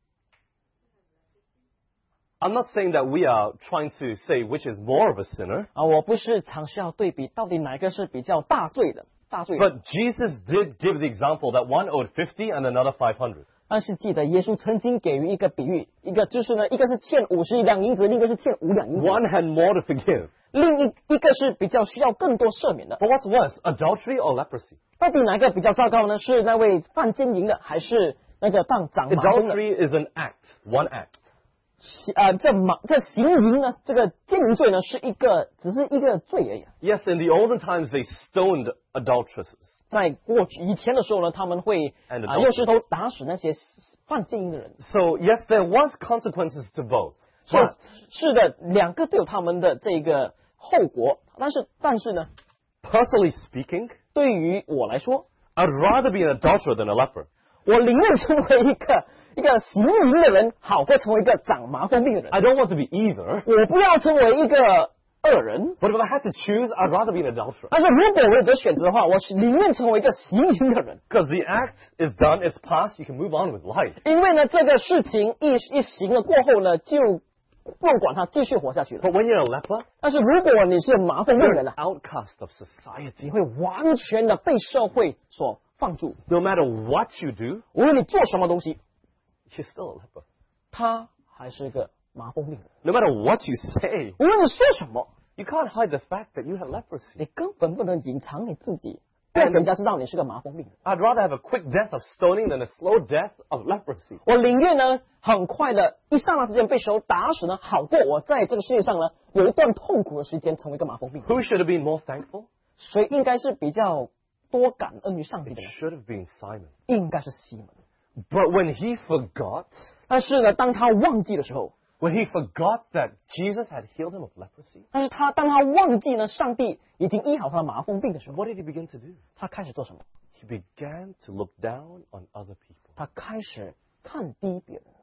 I'm not saying that we are trying to say which is more of a sinner, 啊，我不是尝试要对比到底哪一个是比较大罪的大罪人， but Jesus did give the example that one owed fifty and another five hundred. 但是记得耶稣曾经给予一个比喻，一个就是呢，一个是欠五十两银子，另一个是欠五两银子， One had more to forgive. 另一一个是比较需要更多赦免的。 But what's worse, adultery or leprosy? 到底哪个比较糟糕呢？是那位犯奸淫的，还是那个犯长麻风的？ Adultery is an act, one act. 啊、呃，这麻这行淫呢，这个奸淫罪呢，是一个只是一个罪而已。 Yes, in the olden times they stoned adulteresses. 在过去以前的时候呢，他们会 And 啊、 adulterers. 用石头打死那些犯奸淫的人。 So yes, there was consequences to both. 是 But 是的，两个都有他们的这个后果，但是但是呢， personally speaking, 对于我来说， I'd rather be an adulterer than a leper. 我宁愿成为一个一个行淫的人，好过成为一个长麻风病的人。 I don't want to be either. 我不要成为一个恶人， But if I had to choose, I'd rather be an adulterer. 但是如果我有得选择的话，我是宁愿成为一个行淫的人， Because the act is done, it's past, you can move on with life. 因为呢，这个事情一一行了过后呢，就不用管它，继续活下去了。 But when you're a leper, 但是如果你是麻风病 you're 人 an 呢， outcast of society. 你会完全的被社会所放逐， No matter what you do, 无论你做什么东西， you're still a leper. 他还是一个麻风病人。 No matter what you say, 无论你说什么， you can't hide the fact that you have leprosy. 你根本不能隐藏你自己，让人家知道你是个麻风病人。 I'd rather have a quick death of stoning than a slow death of leprosy. 我宁愿呢，很快的一刹那之间被手打死呢，好过我在这个世界上呢有一段痛苦的时间成为一个麻风病人。 Who should have been more thankful? 谁应该是比较多感恩于上帝 It 的呢？ should have been Simon. 应该是西门。 But when he forgot, 但是呢，当他忘记的时候， when he forgot that Jesus had healed him of leprosy, 但是他当他忘记呢，上帝已经医好他的麻风病的时候， what did he begin to do? 他开始做什么？ He began to look down on other people. 他开始看低别人，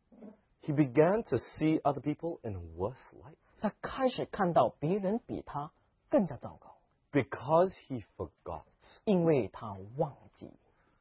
He began to see other people in a worse light 他开始看到别人比他更加糟糕， because he forgot. 因为他忘记。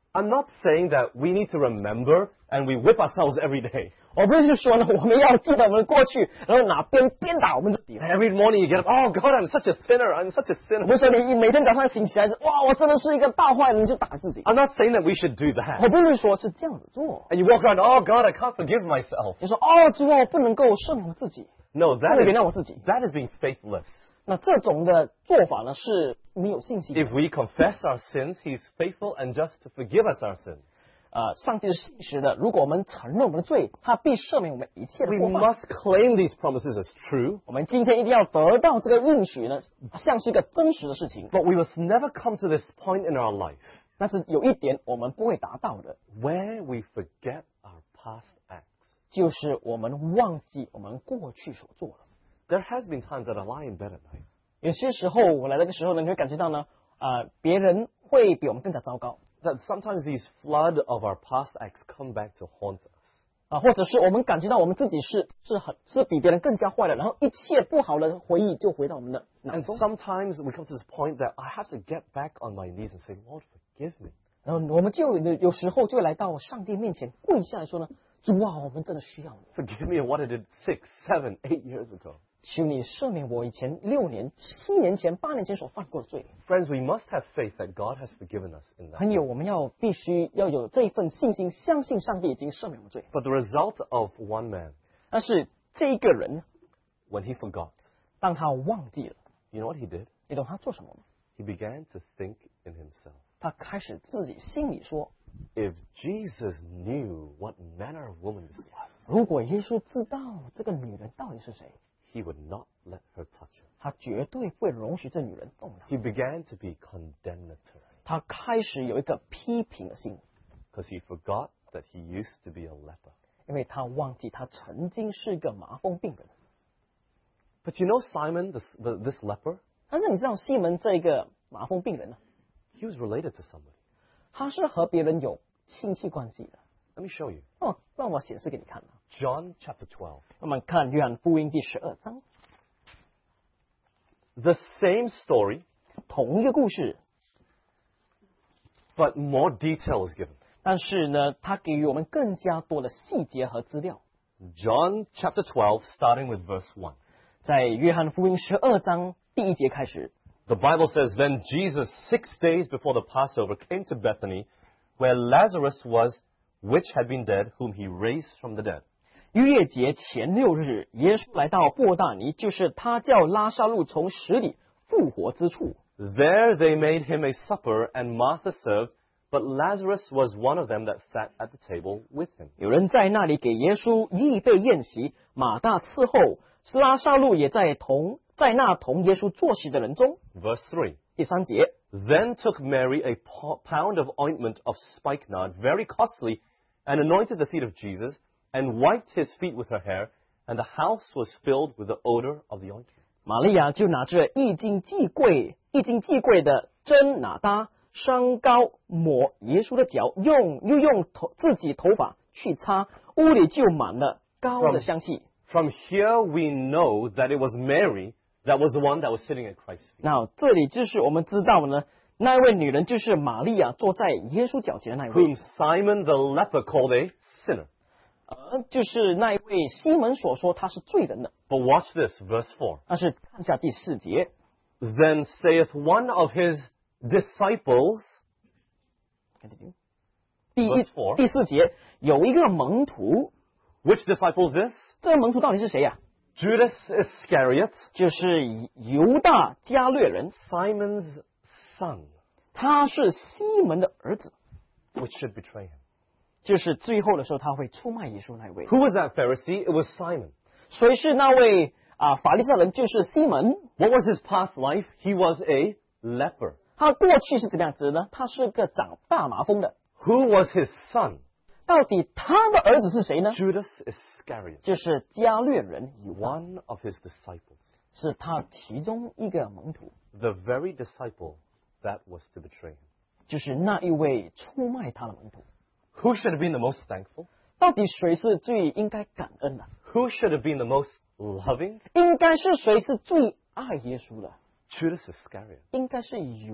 I'm not saying that we need to remember and we whip ourselves every day. 我不是就说呢，我们要记得我们的过去，然后哪边鞭打我们自己。 Every morning you get up, oh God, I'm such a sinner, I'm such a 我 sinner. 不是说你每天早上醒起来，哇，我真的是一个大坏人，就打自己。 I'm not saying that we should do that. 我不是说是这样子做。 And you walk around, oh God, I can't forgive myself. 你说哦，主啊，我不能够赦免我自己， No, 不 that 能原谅 is, 我自己。 that is being faithless. 那这种的做法呢，是没有信心的。 If we confess our sins, He's faithful and just to forgive us our sins. 呃，上帝是信实的，如果我们承认我们的罪，他必赦免我们一切的 We 过犯。 must claim these promises as true, 我们今天一定要得到这个应许呢，像是一个真实的事情。 but we must never come to this point in our life 但是有一点我们不会达到的， where we forget our past acts. 就是我们忘记我们过去所做的。 There has been times that I lie in bed at night. 有些时候我来那个时候呢，你会感觉到呢，呃，别人会比我们更加糟糕 That sometimes these flood of our past acts come back to haunt us. 啊、或者是我们感觉到我们自己是是很是比别人更加坏的，然后一切不好的回忆就回到我们的脑 And 中， sometimes we come to this point that I have to get back on my knees and say, Lord, forgive me. 然后我们就有有时候就来到上帝面前跪下来说呢，主啊，我们真的需要你， Forgive me of what I did six, seven, eight years ago. 求你赦免我以前六年、七年前、八年前所犯过的罪。 Friends, we must have faith that God has forgiven us in that. 朋友，我们要必须要有这一份信心，相信上帝已经赦免我们罪。 But the result of one man, 但是这一个人， when he forgot, 当他忘记了， you know what he did? 你懂他做什么吗？ He began to think in himself. 他开始自己心里说， If Jesus knew what manner of woman this was, 如果耶稣知道这个女人到底是谁， he would not let her touch him. 他绝对不会容许这女人动他。 He began to be condemnatory 他开始有一个批评的心， because he forgot that he used to be a leper. 因为他忘记他曾经是一个麻风病人。 But you know Simon, this, the, this leper, 但是你知道西门这一个麻风病人呢， he was related to somebody. 他是和别人有亲戚关系的。 Let me show you. 哦，让我显示给你看啊。 John chapter twelve. 我们看约翰福音第十二章， The same story, 同一个故事， but more detail is given. 但是呢，他给予我们更加多的细节和资料。 John chapter twelve, starting with verse one. 在约翰福音十二章第一节开始， The Bible says, Then Jesus, six days before the Passover, came to Bethany, where Lazarus was, which had been dead, whom he raised from the dead. 逾越节前六日，耶稣来到伯大尼，就是他叫拉撒路从死里复活之处。 There they made him a supper, and Martha served, but Lazarus was one of them that sat at the table with him. 有人在那里给耶稣预备宴席，马大伺候，拉撒路也在同在那同耶稣坐席的人中。 Verse three. 第三节， Then took Mary a po- pound of ointment of spikenard, very costly, and anointed the feet of Jesus, and wiped his feet with her hair, and the house was filled with the odor of the ointment. 玛利亚就拿着一斤祭贵、一斤祭贵的真哪搭香膏抹耶稣的脚，用又用头自己头发去擦，屋里就满了膏的香气。 From here we know that it was Mary that was the one that was sitting at Christ's feet. 那这里就是我们知道呢，那一位女人就是玛利亚，坐在耶稣脚前的那一位， Whom Simon the leper called a sinner. 呃，就是那一位西门所说他是罪人的。 But watch this, verse four. 但是看下第四节， Then saith one of his disciples, 第一 Verse four 第四节有一个门徒， which disciple is this? 这个门徒到底是谁呀、 Judas Iscariot, 就是犹大加略人， Simon's son, 他是西门的儿子， which should betray him. 就是最后的时候他会出卖耶稣那一位。 Who was that Pharisee? It was Simon. 谁是那位啊法利赛人？就是西门。 What was his past life? He was a leper. 他过去是怎么样子呢？他是个长大麻风的。 Who was his son? 到底他的儿子是谁呢？ Judas Iscariot, 就是加略人犹大， one of his disciples. 是他其中一个门徒， The very disciple that was to betray him. 就是那一位出卖他的门徒。 Who should have been the most thankful? 到底谁是最应该感恩的？ Who should have been the most loving? 应该是谁是最爱耶稣的？ Judas Iscariot. 应该是犹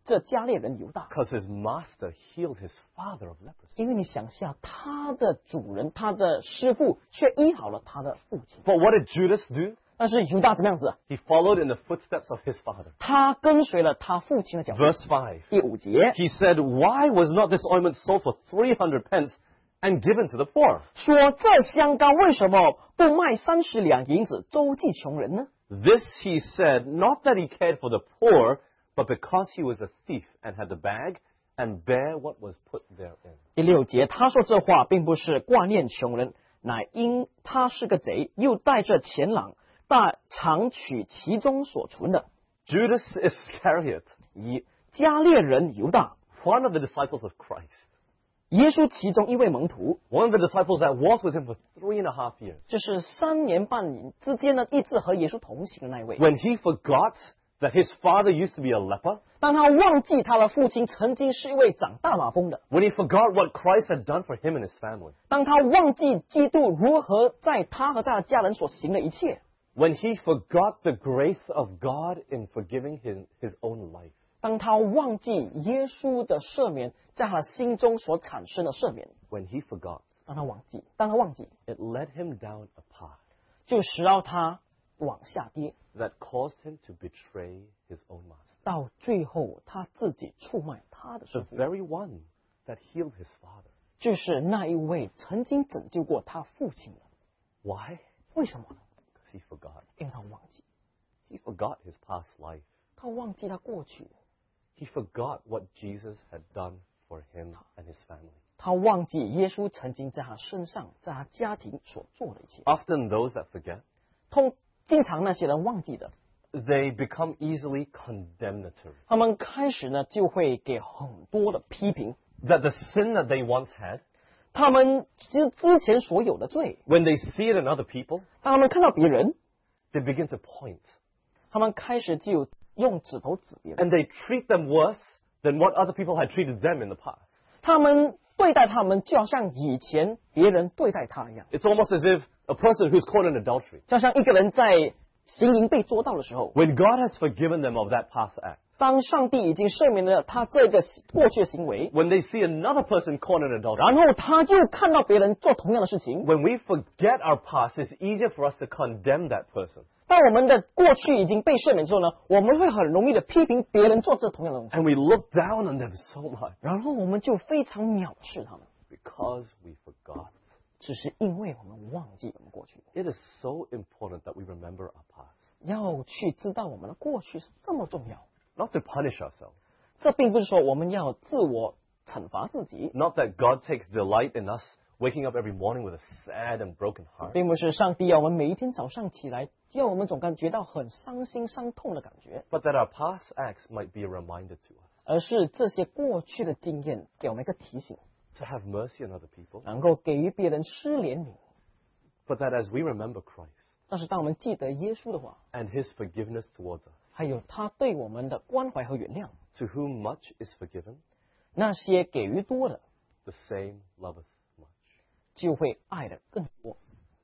这加列人犹大， because his master healed his father of leprosy. 因为你想下，他的主人，他的师傅却医好了他的父亲。 But what did Judas do? 但是犹大怎么样子？ He followed in the footsteps of his father. 他跟随了他父亲的脚步。 Verse five. 第五节 He said, Why was not this ointment sold for three hundred pence and given to the poor? 说：“这香膏为什么不卖三十两银子周济穷人呢？” This he said, not that he cared for the poor, but because he was a thief and had the bag and bare what was put therein. 第六节，他说这话并不是挂念穷人，乃因他是个贼，又带着钱囊，但常取其中所存的。 Judas Iscariot, 以加列人犹大， one of the disciples of Christ, 耶稣其中一位门徒， one of the disciples that walked with him for three and a half years. 就是三年半之间呢，一直和耶稣同行的那一位。 When he forgot that his father used to be a leper, 当他忘记他的父亲曾经是一位长大马蜂的， when he forgot what Christ had done for him and his family, 当他忘记基督如何在他和他的家人所行的一切， when he forgot the grace of God in forgiving his, his own life, 当他忘记耶稣的赦免在他心中所产生的赦免， when he forgot, 当他忘记，当他忘记， it led him down a path 就使到他往下跌， that caused him to betray his own master, 到最后他自己出卖他的 the 师傅， very one that healed his father. 就是那一位曾经拯救过他父亲的。 Why? 为什么呢？ Because he forgot. 因为他忘记， He forgot his past life. 他忘记他过去， He forgot what Jesus had done for him and his family. 他忘记耶稣曾经在他身上，在他家庭所做的一切。 Often those that forget, 通经常那些人忘记的， they become easily condemnatory. 他们开始呢就会给很多的批评， That the sin that they once had, 他们之之前所有的罪， when they see it in other people, 当他们看到别人， they begin to point. 他们开始就用指头指别人， And they treat them worse than what other people had treated them in the past. 他们对待他们就好像以前别人对待他一样， It's almost as if a person who's caught in adultery, 就像一个人在行淫被捉到的时候， when God has forgiven them of that past act, 当上帝已经赦免了他这个过去的行为， when they see another person caught in adultery, 然后他就看到别人做同样的事情。 when we forget our past, it's easier for us to condemn that person. 当我们的过去已经被赦免之后呢，我们会很容易的批评别人做这同样的东西， And we look down on them so much 然后我们就非常藐视他们， because we forgot. 只是因为我们忘记我们过去。 It is so important that we remember our past, 要去知道我们的过去是这么重要。 not to punish ourselves, 这并不是说我们要自我惩罚自己， not that God takes delight in us waking up every morning with a sad and broken heart, 并不是上帝要我们每一天早上起来，要我们总感觉到很伤心伤痛的感觉， but that our past acts might be a reminder to us 而是这些过去的经验给我们一个提醒， to have mercy on other people, 能够给予别人施怜悯。 but that as we remember Christ 但是当我们记得耶稣的话， and his forgiveness towards us, 还有他对我们的关怀和原谅， to whom much is forgiven, 那些给予多的， the same loveth much. 就会爱的更多。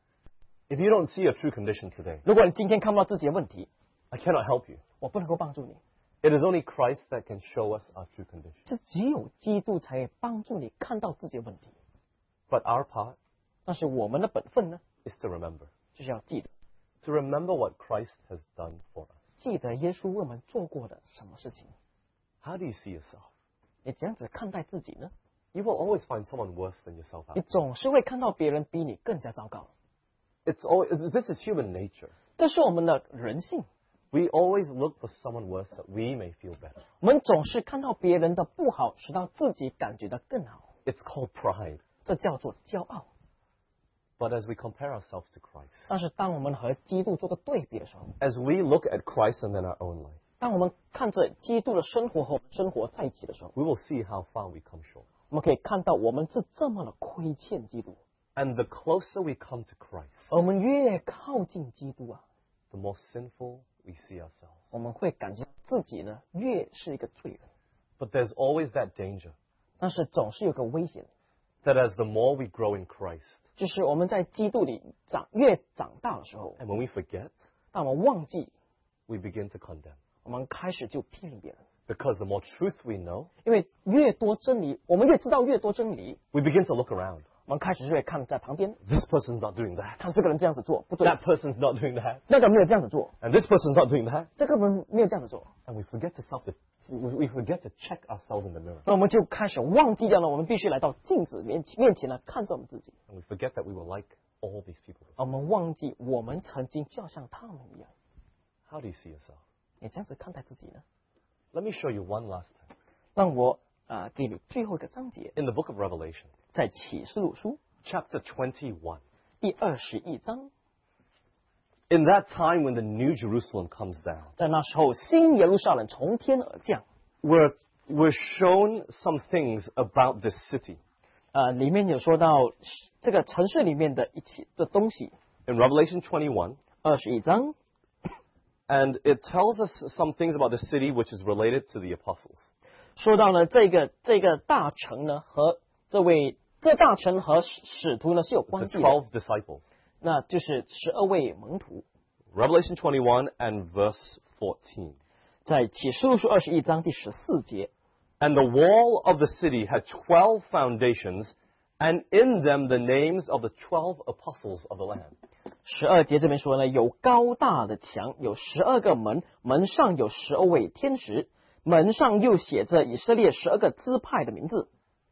If you don't see your true condition today, 如果你今天看不到自己的问题， I cannot help you. 我不能够帮助你， It is only Christ that can show us our true condition. 这只有基督才帮助你看到自己的问题。 But our part 但是我们的本分呢， is to remember. 就是要记得， To remember what Christ has done for us. 记得耶稣为我们做过的什么事情。 How do you see yourself? 你怎样子看待自己呢？ You will always find someone worse than yourself 你 out. 总是会看到别人比你更加糟糕， It's always, this is human nature. 这是我们的人性。 We always look for someone worse that we may feel better. 我们总是看到别人的不好，使到自己感觉到更好， It's called pride. 这叫做骄傲。 But as we compare ourselves to Christ, 但是当我们和基督做个对比的时候， as we look at Christ and then our own life, 当我们看着基督的生活和我们生活在一起的时候， we will see how far we come short. 我们可以看到我们是这么的亏欠基督， And the closer we come to Christ, 而我们越靠近基督啊， the more sinful we see ourselves. 我们会感觉自己呢越是一个罪人。 But there's always that danger 但是总是有个危险， that as the more we grow in Christ, 就是我们在基督里长越长大的时候， and when we forget, 当我们忘记， we begin to condemn. 我们开始就批评别人， Because the more truth we know, 因为越多真理，我们越知道越多真理， we begin to look around. 我们开始就会看在旁边， This person's not doing that. 看这个人这样子做不对， That person's not doing that. 那个没有这样子做， And this person's not doing that. 这个人没有这样子做， And we forget to self we we forget to check ourselves in the mirror. 那我们就开始忘记掉了，我们必须来到镜子面面前来看着我们自己， And we forget that we were like all these people. 我们忘记我们曾经就要像他们一样。 How do you see yourself? 你这样子看待自己呢？ Let me show you one last thing. 让我啊、呃、给你最后一个章节， In the book of Revelation, 在启示录书 chapter twenty-one. 第二十一章， In that time when the new Jerusalem comes down, 在那时候新耶路撒冷从天而降， we're, we're shown some things about this city. 呃，里面有说到这个城市里面的一起的东西。 In Revelation twenty-one, 二十一章 and it tells us some things about the city which is related to the apostles. 说到呢，这个这个大城呢和这位这大城和使使徒呢是有 The 关系的， twelve disciples. 那就是十二位门徒。 Revelation twenty-one and verse fourteen. 在启示录书二十一章第十四节， And the wall of the city had twelve foundations, and in them the names of the twelve apostles of the Lamb. 十二节这边说呢，有高大的墙，有十二个门，门上有十二位天使，门上又写着以色列十二个支派的名字。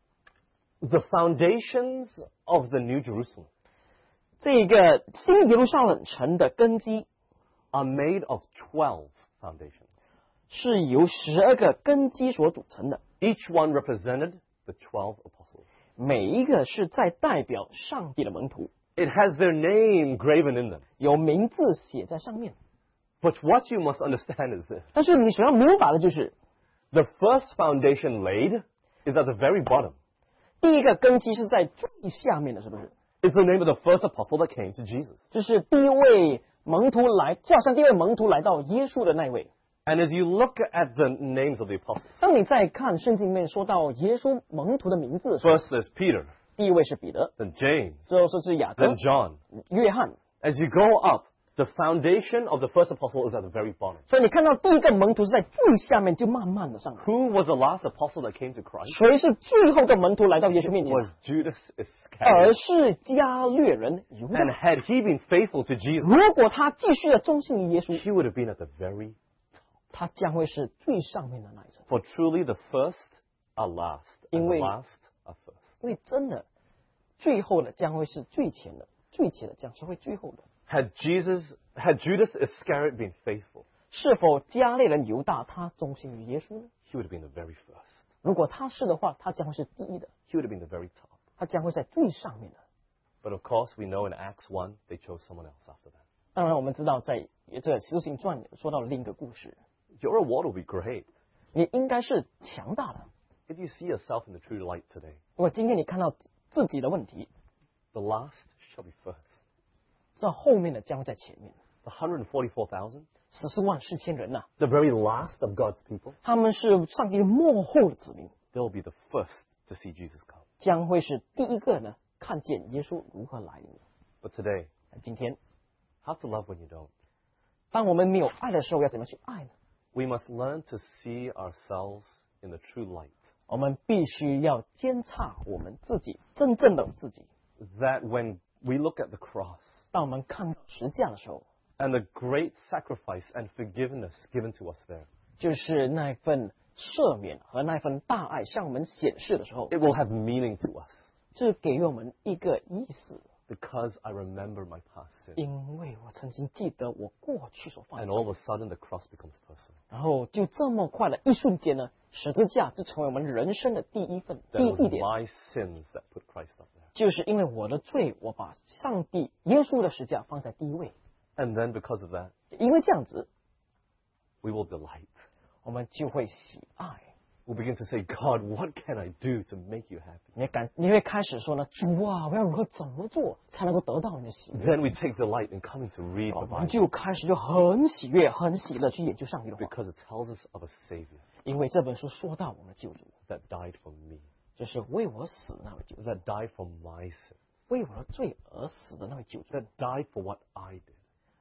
The foundations of the New Jerusalem 这个新耶路撒冷城的根基 are made of twelve foundations. 是由十二个根基所组成的， Each one represented the twelve apostles. 每一个是在代表上帝的门徒， It has their name graven in them. 有名字写在上面。 But what you must understand is this. 但是你所要明白的就是， The first foundation laid is at the very bottom. 第一个根基是在最下面的，是不是？ It's the name of the first apostle that came to Jesus. 就是第一位门徒来，就好像第一位门徒来到耶稣的那位。 And as you look at the names of the apostles, 当你再看圣经里面说到耶稣门徒的名字的时候， first there's Peter, 第一位是彼得， then James, 之后说是雅各 then、John. 约翰。 As you go up, the foundation of the first apostle is at the very bottom. 所以你看到第一个门徒是在最下面，就慢慢的上来。 Who was the last apostle that came to Christ? 谁是最后的门徒来到耶稣面前 Was Judas 而 Iscariot. 是加略人犹 And 大。 had he been faithful to Jesus, 如果他继续的忠心于耶稣， he would have been at the very. 他将会是最上面的那一层。 For truly the first are last, and the 因为- last are first. 因为真的，最后的将会是最前的，最前的将是会最后的。 Had Jesus, had Judas Iscariot been faithful, 是否加略人犹大他忠心于耶稣呢？ he would have been the very first. 如果他是的话，他将会是第一的， He would have been the very top. 他将会在最上面的。 But of course, we know in Acts one, they chose someone else after that. 当然，我们知道在这《使徒行传》说到了另一个故事， Your reward will be great 你应该是强大的。 if you see yourself in the true light today. 如果今天你看到自己的问题， The last shall be first. 这后面的将会在前面。 The one hundred forty-four thousand, 十四万四千人呐、 the very last of God's people, 他们是上帝幕后的子民， they'll be the first to see Jesus come. 将会是第一个呢看见耶稣如何来临。 But today, 今天， how to love when you don't? 当我们没有爱的时候，要怎么去爱呢？ We must learn to see ourselves in the true light. 我们必须要监察我们自己，真正的自己。 That when we look at the cross 当我们看到十架的时候， and the great sacrifice and forgiveness given to us there, 就是那份赦免和那份大爱向我们显示的时候， it will have meaning to us 这给予我们一个意思。 because I remember my past sin. 因为我曾经记得我过去所犯 And 的， all of a sudden, the cross becomes personal. 然后就这么快的一瞬间呢，十字架就成为我们人生的第一份第 That 一 was 地点。 my sins that put Christ up there. 就是因为我的罪，我把上帝耶稣的十字架放在第一位。 And then because of that, 因为这样子， we will delight. 我们就会喜爱。 We'll begin to say, God, what can I do to make you happy? 你感你会开始说呢，主啊，我要如何怎么做才能够得到你的喜悦？ Then we take delight in coming to read 我 the 们 Bible 就开始就很喜悦、很喜乐去研究上帝的话， because it tells us of a Savior 因为这本书说到我们的救主， that died for me, 就是为我死的那位救主， that died for my sin, 为我的罪而死的那位救主， that died for what I did.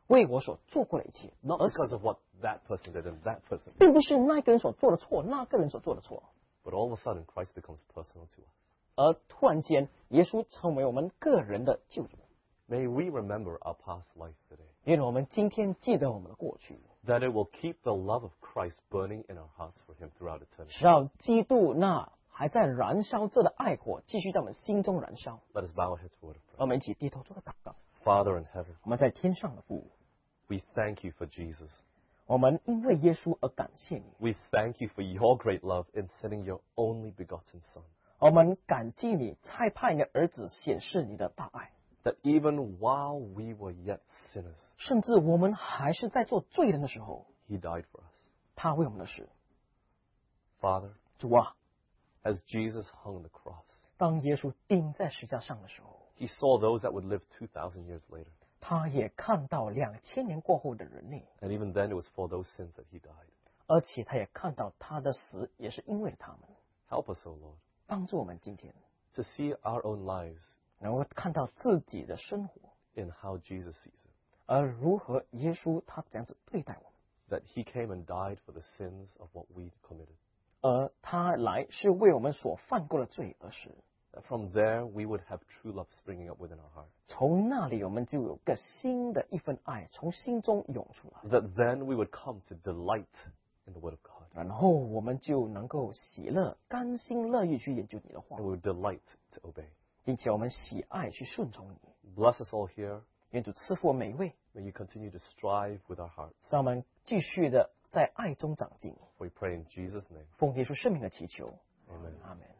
为我所做过的一切， Not 而死 because of what that person did and that person did. 并不是那个人所做的错，那个人所做的错， But all of a sudden, Christ becomes personal to us. 而突然间，耶稣成为我们个人的救主。 May we remember our past life today. 愿我们今天记得我们的过去， That it will keep the love of Christ burning in our hearts for Him throughout eternity. 使让基督那还在燃烧着的爱火继续在我们心中燃烧。 Let us bow our heads for a word of 我 prayer. 们一起低头做个祷告。 Father in heaven, 我们在天上的父， we thank you for Jesus. 我们因为耶稣而感谢你， We thank you for your great love in sending your only begotten Son. 我们感激你差派你的儿子显示你的大爱， That even while we were yet sinners, 甚至我们还是在做罪人的时候， He died for us. 他为我们的死。 Father, 主啊， as Jesus hung on the cross, 当耶稣钉在石架上的时候， He saw those that would live two thousand years later. 他也看到两千年过后的人类， And even then, it was for those sins that He died. 而且他也看到他的死也是因为他们。 Help us, O Lord, 帮助我们今天 to see our own lives 能够看到自己的生活， in how Jesus sees it. 而如何耶稣他这样子对待我们， That He came and died for the sins of what we committed. 而他来是为我们所犯过的罪而死。 That from there, we would have true love springing up within our heart. 从那里我们就有个新的一份爱从心中涌出来， That then we would come to delight in the Word of God. 然后我们就能够喜乐、甘心乐意去研究你的话 And，we would delight to obey. 并且我们喜爱去顺从你。 Bless us all here. 愿主赐福我们每一位， May you continue to strive with our hearts. 让我们继续的在爱中长进。 We pray in Jesus' name. 奉耶稣圣名的祈求， Amen. 阿门。